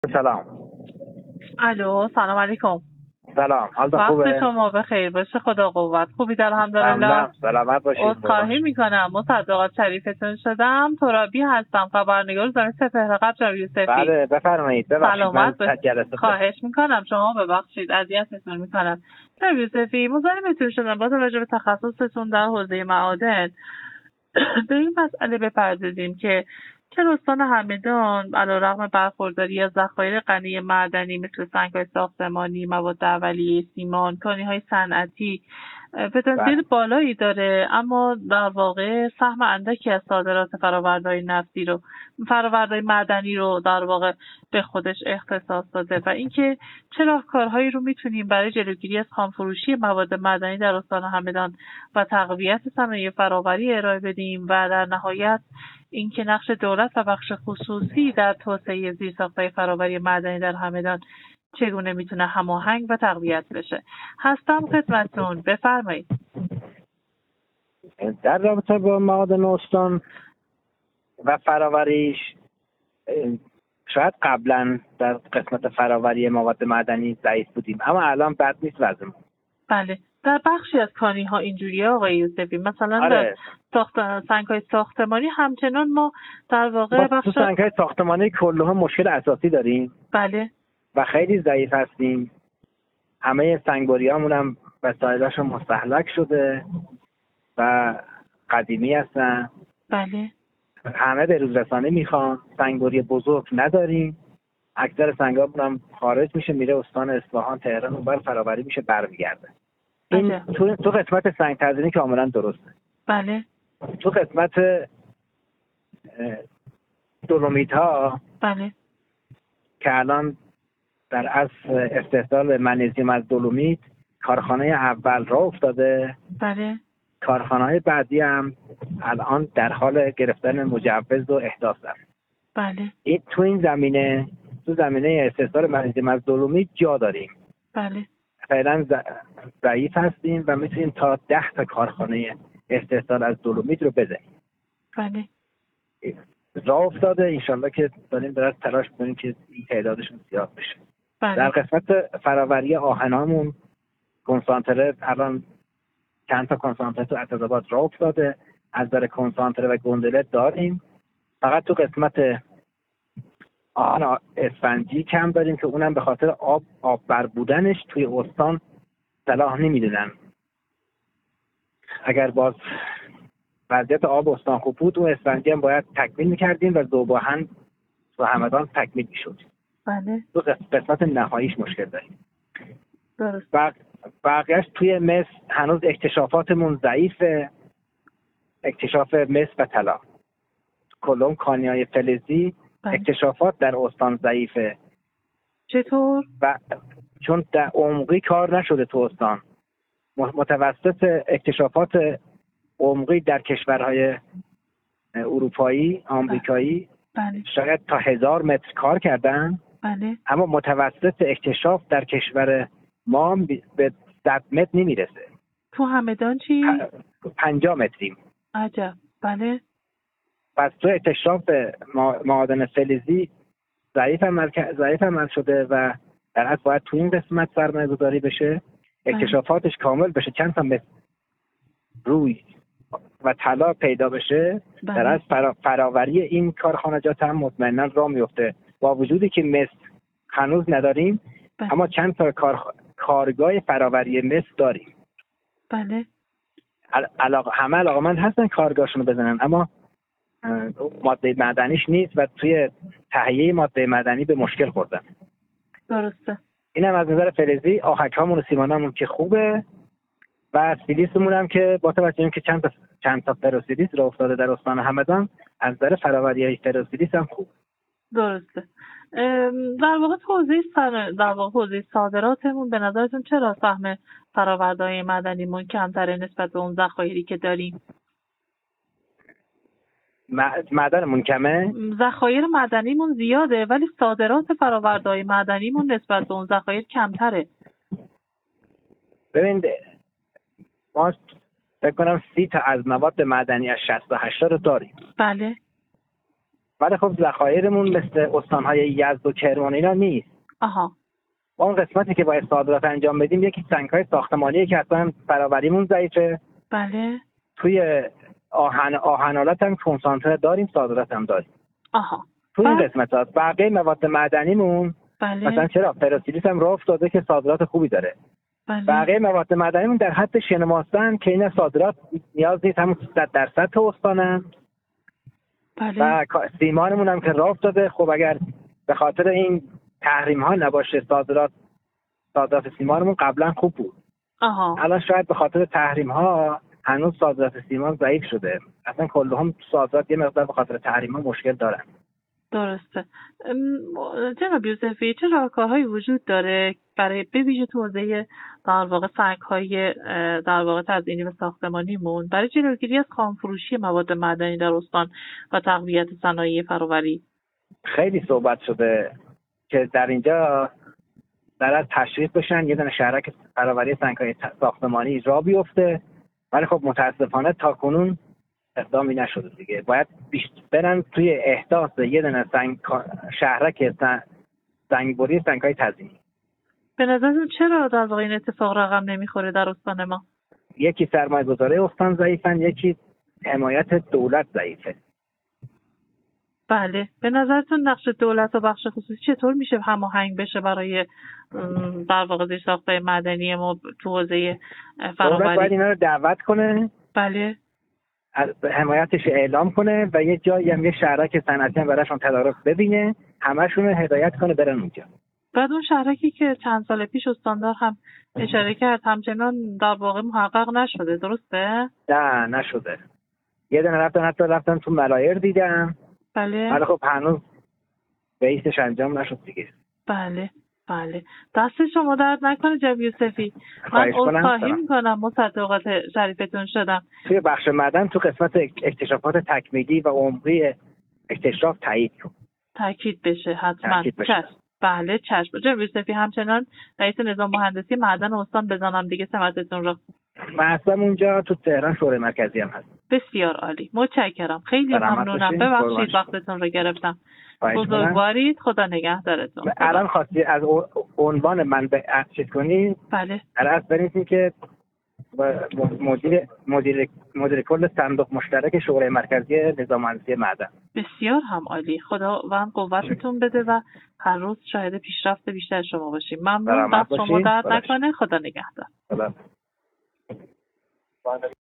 سلام. الو، سلام علیکم. سلام، حالتون خوبه؟ وقت شما بخیر باشه. خدا قوت. خوبید الحمدلله. ممنونم. سلامت باشید. عذرخواهی میکنم، مصدقات شریفتون شدم. ترابی هستم، خبرنگار زن سپهر قبل جناب یوسفی. بله بفرمایید. ببخشید سلامت من جلسه خواهش میکنم، شما ببخشید اذیتتون میکنم. جناب یوسفی، مزاحمتون شدم با توجه به تخصصتون در حوزه معادن. به این مسئله بپردازیم که چرا استان همدان علیرغم برخورداری از ذخایر غنی معدنی مثل سنگ‌های ساختمانی، مواد اولیه، سیمان، کانی‌های صنعتی پتانسیل بالایی داره، اما در واقع سهم اندکی از صادرات فرآوردهای معدنی رو در واقع به خودش اختصاص داده و اینکه چه راهکارهایی رو میتونیم برای جلوگیری از خامفروشی مواد معدنی در استان همدان و تقویت صنایع فرآوری ارائه بدیم و در نهایت اینکه نقش دولت و بخش خصوصی در توسعه زیرساخت‌های فرآوری معدنی در همدان چگونه میتونه هماهنگ و تقویت بشه. هستم خدمتتون، بفرمایید. در رابطه با معادن استان و فرآوریش، شاید قبلا در قسمت فرآوری مواد معدنی ضعیف بودیم، اما الان بد نیست وضعمون. بله، در بخشی از کانی‌ها اینجوریه آقای یوسفی. مثلا آره. در سنگ‌های ساختمانی همچنان ما در واقع تو سنگ‌های ساختمانی کلها مشکل اساسی داریم. بله. و خیلی ضعیف هستیم. همه سنگبریامون هم وسایلاشون مستهلک شده و قدیمی هستن. بله. همه به روز رسانه میخوان. سنگبری بزرگ نداریم. اکثر سنگامون هم خارج میشه میره استان اصفهان، تهران، اونور فرآوری میشه برمیگرده. این تو قسمت سنگ تزیینی کاملا درسته. بله. تو قسمت دولومیت ها، بله، که الان در اصل استحصال منیزیم از دولومیت کارخانه اول راه افتاده. بله. کارخانه‌های بعدی هم الان در حال گرفتن مجوز و احداث است. بله. تو زمینه استحصال منیزیم از دولومیت جا داریم. بله. فعلا ضعیف هستیم و میتونیم تا 10 تا کارخانه استحصال از دولومیت رو بزنیم. بله. راه افتاده، انشالله که داریم تلاش کنیم که این تعدادشون زیاد بشه. بله. در قسمت فرآوری آهنامون کنسانتره الان چند تا کنسانتره تو عتادآباد راه افتاده. از در کنسانتره و گندله داریم. فقط تو قسمت آهن اسفنجی کم داریم که اونم به خاطر آب بر بودنش توی استان صلاح نمیدونن. اگر باز وضعیت آب استان خوب بود اون اسفنجی هم باید تکمیل میکردیم و ذوب‌آهن تو همدان تکمیل میشد. بله. تو قسمت نهاییش مشکل داریم. درست. بقیهش توی مس هنوز اکتشافاتمون ضعیفه. اکتشاف مس و طلا، کلم، کانیای فلزی. بله. اکتشافات در استان ضعیفه. چطور؟ چون در عمقی کار نشده تو استان. متوسط اکتشافات عمقی در کشورهای اروپایی، آمریکایی بله. شاید تا 1000 متر کار کردن. بله. اما متوسط اکتشاف در کشور ما به 100 متر نمیرسه. تو همدان چی؟ 50 متریم. عجب. بله. پس تو اکتشاف معادن فلزی ضعیف عمل شده و در اصل باید تو این قسمت سرمایه گذاری بشه. اکتشافاتش کامل بشه، چند تا متر روی و طلا پیدا بشه. در اصل فراوری این کارخانجات هم مطمئنا راه میفته. با وجودی که مس هنوز نداریم. اما چند تا کارگاه فراوری مس داریم. بله. همه علاقمند هستن کارگاهشون رو بزنن، اما ماده معدنیش نیست و توی تهیه ماده معدنی به مشکل خوردن. درسته. اینم از نظر فلزی. آهک هامون و سیمانمون که خوبه و سیلیسمون هم که با توجه اینکه چند تا فروسیلیس را افتاده در استان همدان، از نظر فراوری فروسیلیس هم خوب. درسته. در واقع حوزه صادراتمون به نظرتون چرا سهم فرآورده‌های معدنیمون کمتره نسبت به اون ذخایری که داریم؟ معدنمون کمه؟ ذخایر معدنیمون زیاده ولی صادرات فرآورده‌های معدنیمون نسبت به اون ذخایر کمتره. ببین ما فکر کنم 30 تا از مواد معدنی از 68 رو داریم. بله. ولی خب ذخایرمون مثل استانهای یزد و کرمان اینا نیست. آها. اون قسمتی که باید صادرات انجام بدیم یکی سنگ‌های ساختمانی که اصلا فراوریمون ضعیفه. بله. توی آهن‌آلات هم کنسانتره داریم، صادرات هم داریم. آها. توی این قسمت‌ها بقیه مواد معدنیمون بله. مثلا چرا پرسیلیس هم راه افتاده که صادرات خوبی داره. بله. بقیه مواد معدنیمون در حد شنماستن که این صادرات نیاز نیست، همون 100% تو استانن. بله. و سیمانمون هم که راه افتاده. خب اگر به خاطر این تحریم ها نباشه صادرات سیمانمون قبلا خوب بود. آها. الان شاید به خاطر تحریم ها هنوز صادرات سیمان ضعیف شده. اصلا کلهم صادرات یه مقدار به خاطر تحریم ها مشکل دارن. درسته. جناب یوسفی چه راهکارهایی وجود داره برای به ویژه تو حوزه در واقع سنگ‌های در واقع تزیینی و ساختمانیمون برای جلوگیری از خامفروشی مواد معدنی در استان و تقویت صنایع فرآوری؟ خیلی صحبت شده که در اینجا در تشریف بشن، یه دونه شهرک فرآوری سنگ‌های ساختمانی راه بیفته، ولی خب متاسفانه تاکنون اقدامی نشده دیگه. باید برن توی احداث یه دونه شهرک سنگبری سنگ‌های تزیینی. به نظرتون چرا در واقع این اتفاق رقم نمیخوره در استان ما؟ یکی سرمایه‌گذاری استان ضعیفن، یکی حمایت دولت ضعیفه. بله. به نظرتون نقش دولت و بخش خصوصی چطور میشه هماهنگ بشه برای در واقع زیرساخت‌های معدنی ما تو حوزه فرآوری؟ دولت باید اینا رو دعوت کنه. بله. حمایتش اعلام کنه و یه جایی هم یه شهرک صنعتی هم براشون تدارک ببینه، همشون رو هدایت کنه برن اونجا. بعد اون شهرکی که چند سال پیش استاندار هم اشاره کرد همچنان در واقع محقق نشده، درسته؟ نه نشده. یه دونه رفتن تو ملایر دیدم. بله. ولی خب هنوز بیسش انجام نشد دیگه. بله. دست شما درد نکنه جناب یوسفی. من عذرخواهی میکنم مصدقات شریفتون شدم. توی بخش معدن تو قسمت اکتشافات تکمیلی و عمری اکتشاف تاکید بشه حتما. چشم. بله چشم. جناب یوسفی همچنان رئیس نظام مهندسی معدن استان بزنم دیگه سمتتون رو. محضم اونجا تو تهران شورای مرکزی هم هست. بسیار عالی. متشکرم. خیلی ممنونم. ببخشید وقتتون رو گرفتم. بزرگوارید. خدا نگهدارتون. الان خواستی از عنوان من به چیز کنی؟ بله. الان بریم که مدیر کل صندوق مشترک شورای مرکزی نظام مهندسی معدن. بسیار هم عالی. خداوند قوتتون بده و هر روز شاهد پیشرفت بیشتر شما باشیم. ممنون. دست شما درد نکنه. خدا نگهدار.